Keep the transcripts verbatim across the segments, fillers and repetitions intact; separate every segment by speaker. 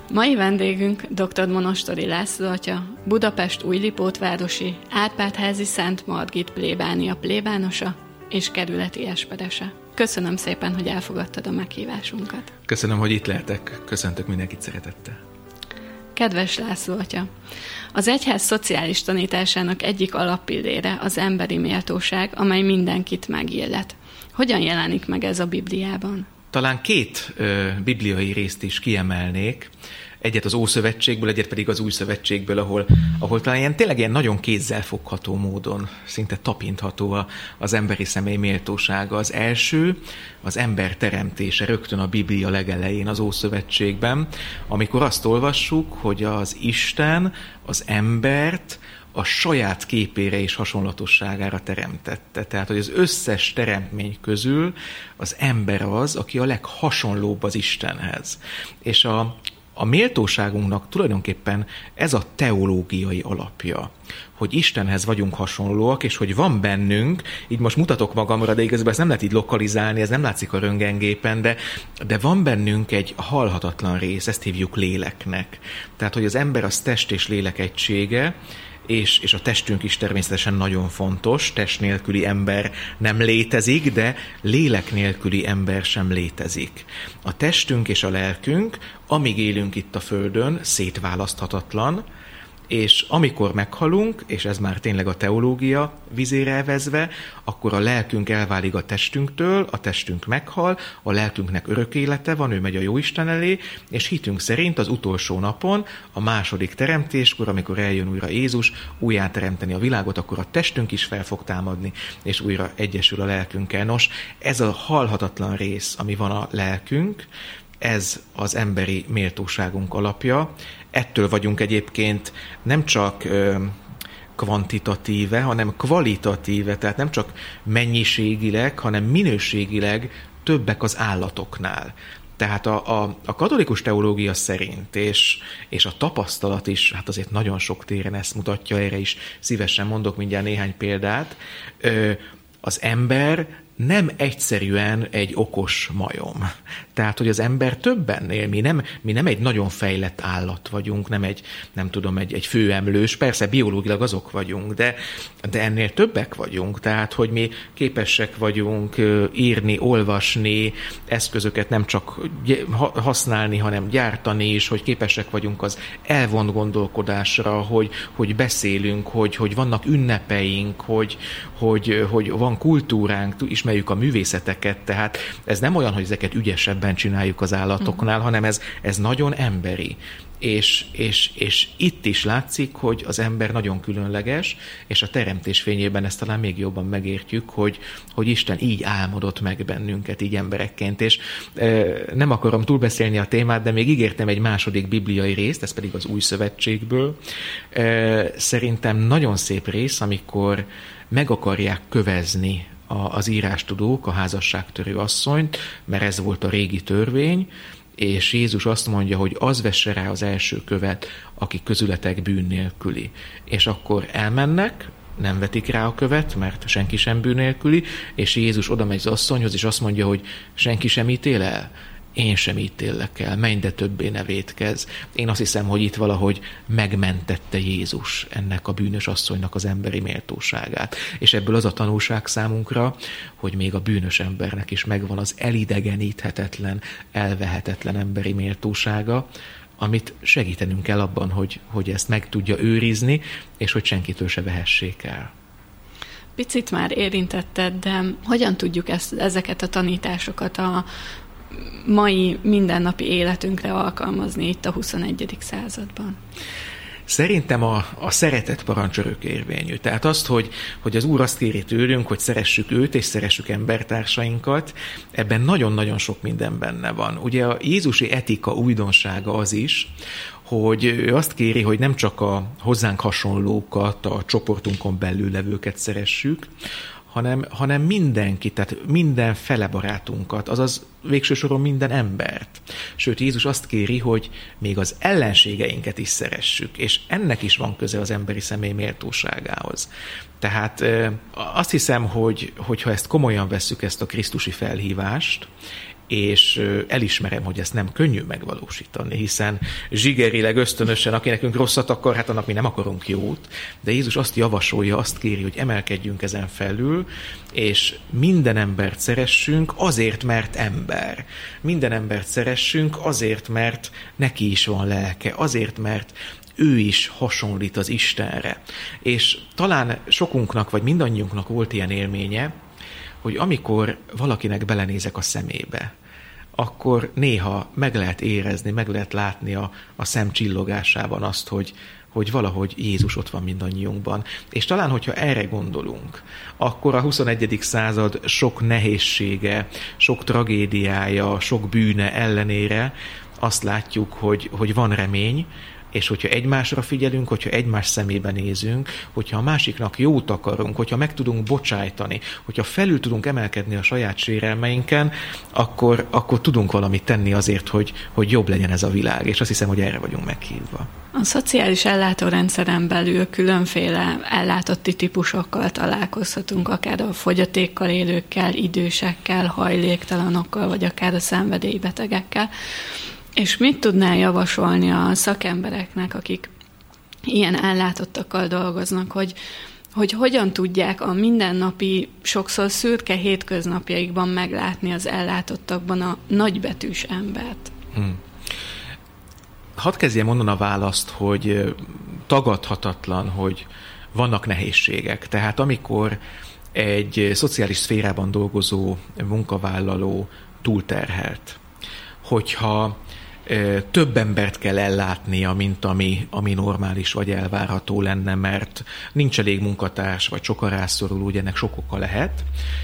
Speaker 1: Mai vendégünk dr. Monostori László atya, Budapest Újlipótvárosi Árpád-házi Szent Margit plébánia plébánosa és kerületi esperese. Köszönöm szépen, hogy elfogadtad a meghívásunkat.
Speaker 2: Köszönöm, hogy itt lehetek. Köszöntök mindenkit szeretettel.
Speaker 1: Kedves László atya, az egyház szociális tanításának egyik alappillére az emberi méltóság, amely mindenkit megillet. Hogyan jelenik meg ez a Bibliában?
Speaker 2: Talán két ö, bibliai részt is kiemelnék, egyet az Ószövetségből, egyet pedig az Újszövetségből, ahol, ahol talán ilyen, tényleg ilyen nagyon kézzelfogható módon, szinte tapintható a, az emberi személy méltósága. Az első, az ember teremtése rögtön a Biblia legelején, az Ószövetségben, amikor azt olvassuk, hogy az Isten az embert a saját képére és hasonlatosságára teremtette. Tehát, hogy az összes teremtmény közül az ember az, aki a leghasonlóbb az Istenhez. És a, a méltóságunknak tulajdonképpen ez a teológiai alapja, hogy Istenhez vagyunk hasonlóak, és hogy van bennünk, így most mutatok magamra, de igazából ezt nem lehet így lokalizálni, ez nem látszik a röntgengépen, de, de van bennünk egy halhatatlan rész, ezt hívjuk léleknek. Tehát, hogy az ember az test és lélek egysége, És, és a testünk is természetesen nagyon fontos, test nélküli ember nem létezik, de lélek nélküli ember sem létezik. A testünk és a lelkünk, amíg élünk itt a Földön, szétválaszthatatlan, és amikor meghalunk, és ez már tényleg a teológia vizére evezve, akkor a lelkünk elválik a testünktől, a testünk meghal, a lelkünknek örök élete van, ő megy a Jóisten elé, és hitünk szerint az utolsó napon, a második teremtéskor, amikor eljön újra Jézus, újjá teremteni a világot, akkor a testünk is fel fog támadni, és újra egyesül a lelkünkkel. Nos, ez a halhatatlan rész, ami van a lelkünk, ez az emberi méltóságunk alapja. Ettől vagyunk egyébként nem csak ö, kvantitatíve, hanem kvalitatíve, tehát nem csak mennyiségileg, hanem minőségileg többek az állatoknál. Tehát a, a, a katolikus teológia szerint, és, és a tapasztalat is, hát azért nagyon sok téren ezt mutatja, erre is szívesen mondok mindjárt néhány példát, ö, az ember nem egyszerűen egy okos majom. Tehát, hogy az ember többen él. Mi nem, mi nem egy nagyon fejlett állat vagyunk, nem egy, nem tudom, egy, egy főemlős, persze biológilag azok vagyunk, de, de ennél többek vagyunk. Tehát, hogy mi képesek vagyunk írni, olvasni, eszközöket nem csak használni, hanem gyártani is, hogy képesek vagyunk az elvont gondolkodásra, hogy, hogy beszélünk, hogy, hogy vannak ünnepeink, hogy, hogy, hogy van kultúránk, ismerjük a művészeteket, tehát ez nem olyan, hogy ezeket ügyesebben csináljuk az állatoknál, hanem ez, ez nagyon emberi. És, és, és itt is látszik, hogy az ember nagyon különleges, és a teremtés fényében ezt talán még jobban megértjük, hogy, hogy Isten így álmodott meg bennünket, így emberekként. És e, nem akarom túlbeszélni a témát, de még ígértem egy második bibliai részt, ez pedig az Újszövetségből. E, szerintem nagyon szép rész, amikor meg akarják kövezni az írástudók a házasságtörő asszonyt, mert ez volt a régi törvény, és Jézus azt mondja, hogy az vesse rá az első követ, aki közületek bűn nélküli. És akkor elmennek, nem vetik rá a követ, mert senki sem bűn nélküli, és Jézus oda megy az asszonyhoz, és azt mondja, hogy senki sem ítél el. Én sem ítéllek el, menj, de többé ne vétkezz. Én azt hiszem, hogy itt valahogy megmentette Jézus ennek a bűnös asszonynak az emberi méltóságát. És ebből az a tanulság számunkra, hogy még a bűnös embernek is megvan az elidegeníthetetlen, elvehetetlen emberi méltósága, amit segítenünk kell abban, hogy, hogy ezt meg tudja őrizni, és hogy senkitől se vehessék el.
Speaker 1: Picit már érintetted, de hogyan tudjuk ezt, ezeket a tanításokat a mai mindennapi életünkre alkalmazni itt a huszonegyedik században?
Speaker 2: Szerintem a, a szeretet parancs örökérvényű. Tehát azt, hogy, hogy az Úr azt kéri tőlünk, hogy szeressük őt, és szeressük embertársainkat, ebben nagyon-nagyon sok minden benne van. Ugye a jézusi etika újdonsága az is, hogy ő azt kéri, hogy nem csak a hozzánk hasonlókat, a csoportunkon belül levőket szeressük, hanem, hanem mindenkit, tehát minden fele barátunkat, azaz végső soron minden embert. Sőt, Jézus azt kéri, hogy még az ellenségeinket is szeressük, és ennek is van köze az emberi személy méltóságához. Tehát azt hiszem, hogy, hogy ha ezt komolyan vesszük, ezt a krisztusi felhívást, és elismerem, hogy ezt nem könnyű megvalósítani, hiszen zsigerileg, ösztönösen, aki nekünk rosszat akar, hát annak mi nem akarunk jót, de Jézus azt javasolja, azt kéri, hogy emelkedjünk ezen felül, és minden embert szeressünk azért, mert ember. Minden embert szeressünk azért, mert neki is van lelke, azért, mert ő is hasonlít az Istenre. És talán sokunknak, vagy mindannyiunknak volt ilyen élménye, hogy amikor valakinek belenézek a szemébe, akkor néha meg lehet érezni, meg lehet látni a, a szem csillogásában azt, hogy, hogy valahogy Jézus ott van mindannyiunkban. És talán, hogyha erre gondolunk, akkor a huszonegyedik század sok nehézsége, sok tragédiája, sok bűne ellenére azt látjuk, hogy, hogy van remény, és hogyha egymásra figyelünk, hogyha egymás szemébe nézünk, hogyha a másiknak jót akarunk, hogyha meg tudunk bocsájtani, hogyha felül tudunk emelkedni a saját sérelmeinken, akkor, akkor tudunk valamit tenni azért, hogy, hogy jobb legyen ez a világ, és azt hiszem, hogy erre vagyunk meghívva.
Speaker 1: A szociális ellátórendszeren belül különféle ellátotti típusokkal találkozhatunk, akár a fogyatékkal élőkkel, idősekkel, hajléktalanokkal, vagy akár a szenvedélybetegekkel. És mit tudnál javasolni a szakembereknek, akik ilyen ellátottakkal dolgoznak, hogy, hogy hogyan tudják a mindennapi, sokszor szürke hétköznapjaikban meglátni az ellátottakban a nagybetűs embert? Hmm.
Speaker 2: Hadd kezdjem onnan a választ, hogy tagadhatatlan, hogy vannak nehézségek. Tehát amikor egy szociális szférában dolgozó munkavállaló túlterhelt, hogyha több embert kell ellátnia, mint ami, ami normális vagy elvárható lenne, mert nincs elég munkatárs, vagy sok a rászoruló, ugye ennek sok oka lehet,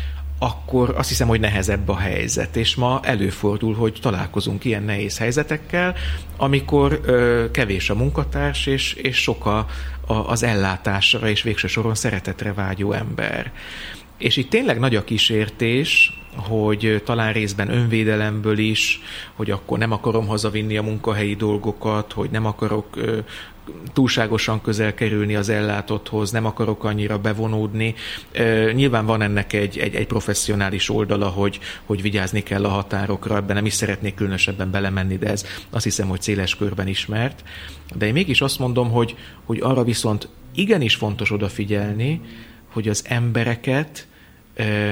Speaker 2: akkor azt hiszem, hogy nehezebb a helyzet. És ma előfordul, hogy találkozunk ilyen nehéz helyzetekkel, amikor ö, kevés a munkatárs, és, és sok a, a, az ellátásra, és végső soron szeretetre vágyó ember. És itt tényleg nagy a kísértés, hogy talán részben önvédelemből is, hogy akkor nem akarom hazavinni a munkahelyi dolgokat, hogy nem akarok ö, túlságosan közel kerülni az ellátotthoz, nem akarok annyira bevonódni. Ö, nyilván van ennek egy, egy, egy professzionális oldala, hogy, hogy vigyázni kell a határokra, ebben nem is szeretnék különösebben belemenni, de ez azt hiszem, hogy széles körben ismert. De én mégis azt mondom, hogy, hogy arra viszont igenis fontos odafigyelni, hogy az embereket ö,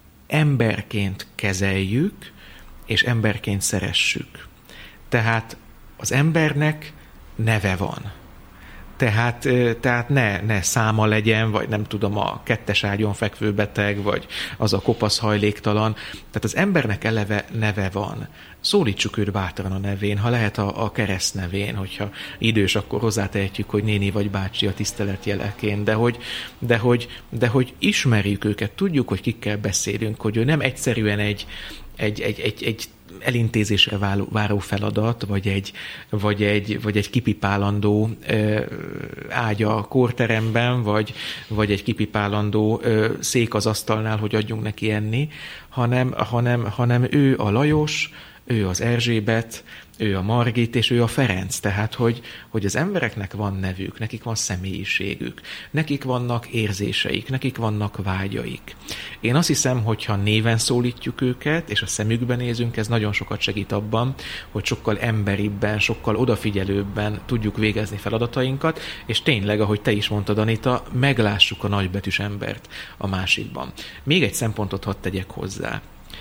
Speaker 2: emberként kezeljük, és emberként szeressük. Tehát az embernek neve van. Tehát, tehát ne, ne száma legyen, vagy nem tudom, a kettes ágyon fekvő beteg, vagy az a kopasz hajléktalan. Tehát az embernek eleve neve van. Szólítsuk őt bátran a nevén, ha lehet a, a kereszt nevén, hogyha idős, akkor hozzátehetjük, hogy néni vagy bácsi a tisztelet jeleként, de hogy, de, hogy, de hogy ismerjük őket, tudjuk, hogy kikkel beszélünk, hogy ő nem egyszerűen egy, egy, egy, egy, egy elintézésre váró feladat, vagy egy, vagy egy, vagy egy kipipálandó ö, ágya a kórteremben, vagy, vagy egy kipipálandó ö, szék az asztalnál, hogy adjunk neki enni, hanem, hanem, hanem ő a Lajos, ő az Erzsébet, ő a Margit, és ő a Ferenc. Tehát, hogy, hogy az embereknek van nevük, nekik van személyiségük, nekik vannak érzéseik, nekik vannak vágyaik. Én azt hiszem, hogy ha néven szólítjuk őket, és a szemükben nézünk, ez nagyon sokat segít abban, hogy sokkal emberibben, sokkal odafigyelőbben tudjuk végezni feladatainkat, és tényleg, ahogy te is mondtad, Anita, meglássuk a nagybetűs embert a másikban. Még egy szempontot hadd tegyek hozzá.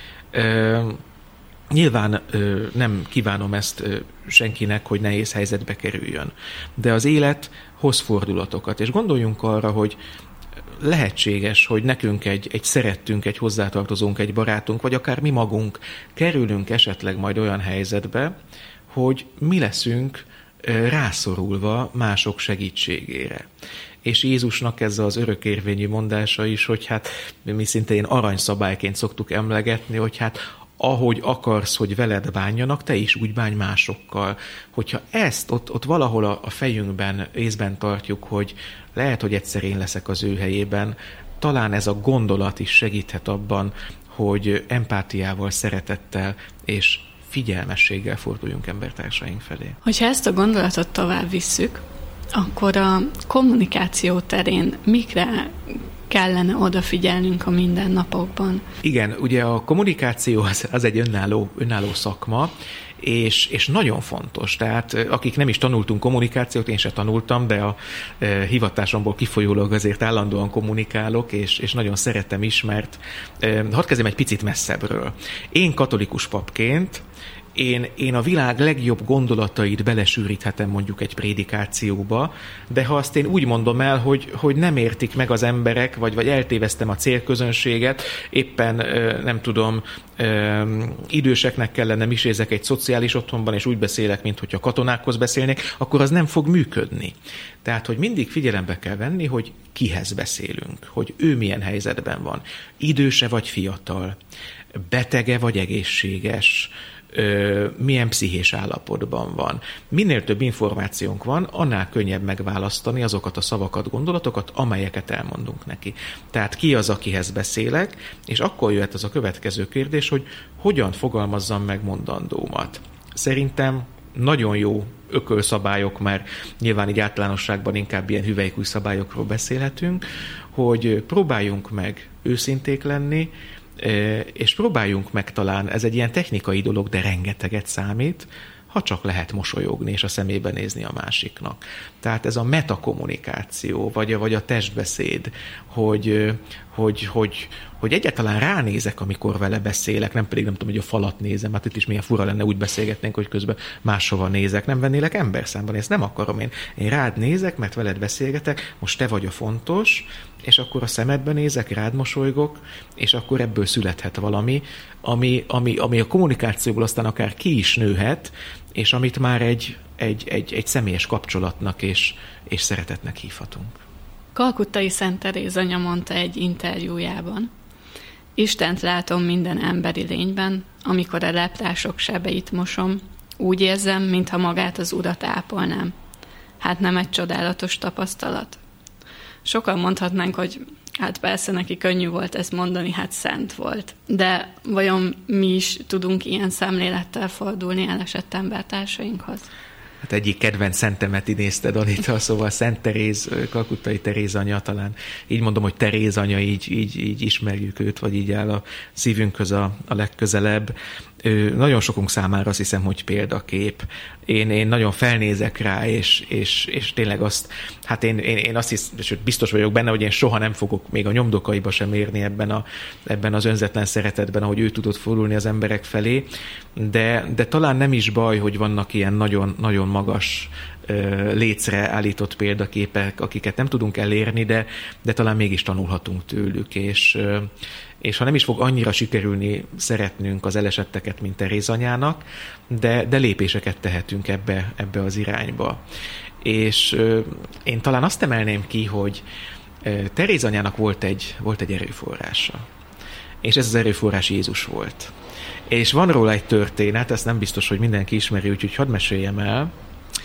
Speaker 2: Ö, Nyilván ö, nem kívánom ezt ö, senkinek, hogy nehéz helyzetbe kerüljön. De az élet hoz fordulatokat, és gondoljunk arra, hogy lehetséges, hogy nekünk egy, egy szerettünk, egy hozzátartozónk, egy barátunk, vagy akár mi magunk kerülünk esetleg majd olyan helyzetbe, hogy mi leszünk ö, rászorulva mások segítségére. És Jézusnak ez az örökérvényű mondása is, hogy hát mi szintén aranyszabályként szoktuk emlegetni, hogy hát ahogy akarsz, hogy veled bánjanak, te is úgy bánj másokkal. Hogyha ezt ott, ott valahol a, a fejünkben, észben tartjuk, hogy lehet, hogy egyszer én leszek az ő helyében, talán ez a gondolat is segíthet abban, hogy empátiával, szeretettel és figyelmességgel forduljunk embertársaink felé.
Speaker 1: Hogyha ezt a gondolatot tovább visszük, Akkor a kommunikáció terén mikre kellene odafigyelnünk a mindennapokban?
Speaker 2: Igen, ugye a kommunikáció az, az egy önálló, önálló szakma, és, és nagyon fontos. Tehát akik nem is tanultunk kommunikációt, én se tanultam, de a e, hivatásomból kifolyólag azért állandóan kommunikálok, és, és nagyon szeretem is, mert e, hadd kezdjem egy picit messzebbről. Én katolikus papként Én, én a világ legjobb gondolatait belesűríthetem mondjuk egy prédikációba, de ha azt én úgy mondom el, hogy, hogy nem értik meg az emberek, vagy, vagy eltéveztem a célközönséget, éppen nem tudom, időseknek kellene misézek egy szociális otthonban, és úgy beszélek, mint hogyha katonákhoz beszélnék, akkor az nem fog működni. Tehát, hogy mindig figyelembe kell venni, hogy kihez beszélünk, hogy ő milyen helyzetben van. Időse vagy fiatal, betege vagy egészséges, milyen pszichés állapotban van. Minél több információnk van, annál könnyebb megválasztani azokat a szavakat, gondolatokat, amelyeket elmondunk neki. Tehát ki az, akihez beszélek, és akkor jöhet az a következő kérdés, hogy hogyan fogalmazzam meg mondandómat. Szerintem nagyon jó ökölszabályok, mert nyilván így általánosságban inkább ilyen hüvelykúj szabályokról beszélhetünk, hogy próbáljunk meg őszinték lenni, és próbáljunk meg talán, ez egy ilyen technikai dolog, de rengeteget számít, ha csak lehet mosolyogni és a szemébe nézni a másiknak. Tehát ez a metakommunikáció, vagy a, vagy a testbeszéd, hogy, hogy, hogy, hogy egyáltalán ránézek, amikor vele beszélek, nem pedig nem tudom, hogy a falat nézem, hát itt is milyen fura lenne, úgy beszélgetnénk, hogy közben máshova nézek, nem vennélek emberszámban, ezt nem akarom én. Én rád nézek, mert veled beszélgetek, most te vagy a fontos, és akkor a szemedbe nézek, rád mosolygok, és akkor ebből születhet valami, ami, ami, ami a kommunikációból aztán akár ki is nőhet, és amit már egy, egy, egy, egy személyes kapcsolatnak és, és szeretetnek hívhatunk.
Speaker 1: Kalkuttai Szent Teréz anya mondta egy interjújában: Istent látom minden emberi lényben, amikor a leprások sebeit mosom, úgy érzem, mintha magát az Urat ápolnám. Hát nem egy csodálatos tapasztalat? Sokan mondhatnánk, hogy hát persze neki könnyű volt ezt mondani, hát szent volt. De vajon mi is tudunk ilyen szemlélettel fordulni elesett embertársainkhoz?
Speaker 2: Hát egyik kedvenc szentemet idézted, Anita, szóval Szent Teréz, Kalkuttai Teréz anya, talán így mondom, hogy Teréz anya, így, így, így ismerjük őt, vagy így áll a szívünkhöz a, a legközelebb. Ő, nagyon sokunk számára azt hiszem, hogy példakép. Én, én nagyon felnézek rá, és, és, és tényleg azt, hát én, én, én azt hiszem, és biztos vagyok benne, hogy én soha nem fogok még a nyomdokaiba sem érni ebben, a, ebben az önzetlen szeretetben, ahogy ő tudott fordulni az emberek felé, de, de talán nem is baj, hogy vannak ilyen nagyon, nagyon magas lécre állított példaképek, akiket nem tudunk elérni, de, de talán mégis tanulhatunk tőlük, és, és ha nem is fog annyira sikerülni szeretnünk az elesetteket, mint Teréz anyának, de, de lépéseket tehetünk ebbe, ebbe az irányba. És én talán azt emelném ki, hogy Teréz anyának volt egy, volt egy erőforrása, és ez az erőforrás Jézus volt. És van róla egy történet, ezt nem biztos, hogy mindenki ismeri, úgyhogy hadd meséljem el.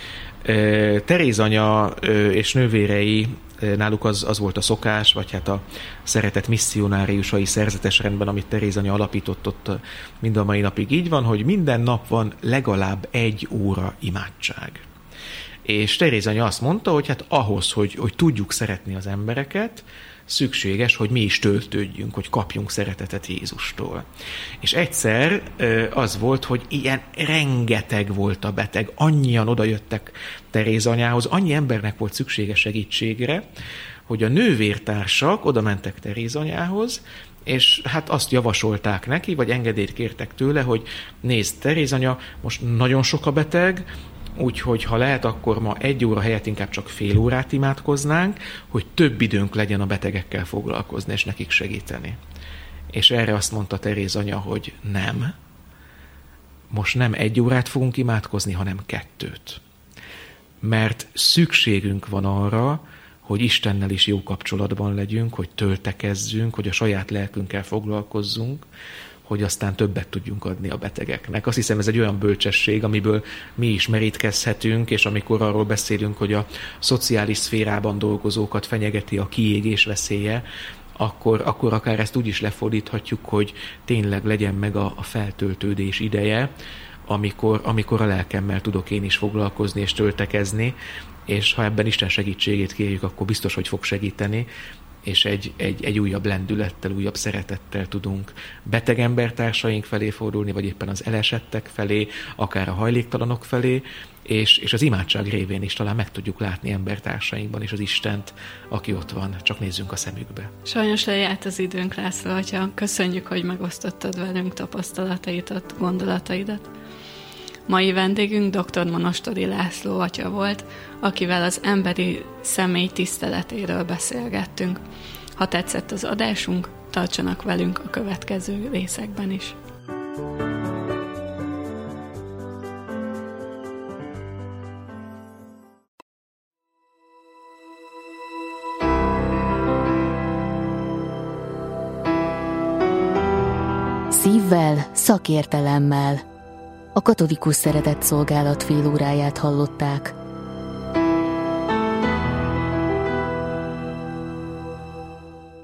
Speaker 2: Teréz anya és nővérei, náluk az, az volt a szokás, vagy hát a szeretett misszionáriusai szerzetes rendben, amit Teréz anya alapított, ott mind a mai napig így van, hogy minden nap van legalább egy óra imádság. És Teréz anya azt mondta, hogy hát ahhoz, hogy, hogy tudjuk szeretni az embereket, szükséges, hogy mi is töltődjünk, hogy kapjunk szeretetet Jézustól. És egyszer az volt, hogy ilyen rengeteg volt a beteg, annyian odajöttek Teréz anyához, annyi embernek volt szüksége segítségre, hogy a nővértársak oda mentek Teréz anyához, és hát azt javasolták neki, vagy engedélyt kértek tőle, hogy nézd, Teréz anya, most nagyon sok a beteg, úgyhogy ha lehet, akkor ma egy óra helyett inkább csak fél órát imádkoznánk, hogy több időnk legyen a betegekkel foglalkozni és nekik segíteni. És erre azt mondta Teréz anya, hogy nem. Most nem egy órát fogunk imádkozni, hanem kettőt. Mert szükségünk van arra, hogy Istennel is jó kapcsolatban legyünk, hogy töltekezzünk, hogy a saját lelkünkkel foglalkozzunk, hogy aztán többet tudjunk adni a betegeknek. Azt hiszem, ez egy olyan bölcsesség, amiből mi is merítkezhetünk, és amikor arról beszélünk, hogy a szociális szférában dolgozókat fenyegeti a kiégés veszélye, akkor, akkor akár ezt úgy is lefordíthatjuk, hogy tényleg legyen meg a, a feltöltődés ideje, amikor, amikor a lelkemmel tudok én is foglalkozni és töltekezni, és ha ebben Isten segítségét kérjük, akkor biztos, hogy fog segíteni, és egy, egy, egy újabb lendülettel, újabb szeretettel tudunk beteg embertársaink felé fordulni, vagy éppen az elesettek felé, akár a hajléktalanok felé, és, és az imádság révén is talán meg tudjuk látni embertársainkban is az Istent, aki ott van, csak nézzünk a szemükbe.
Speaker 1: Sajnos lejárt az időnk, László atya. Köszönjük, hogy megosztottad velünk tapasztalataidat, gondolataidat. Mai vendégünk dr. Monostori László atya volt, akivel az emberi személy tiszteletéről beszélgettünk. Ha tetszett az adásunk, tartsanak velünk a következő részekben is.
Speaker 3: Szívvel, szakértelemmel. A Katolikus Szeretett Szolgálat félóráját hallották.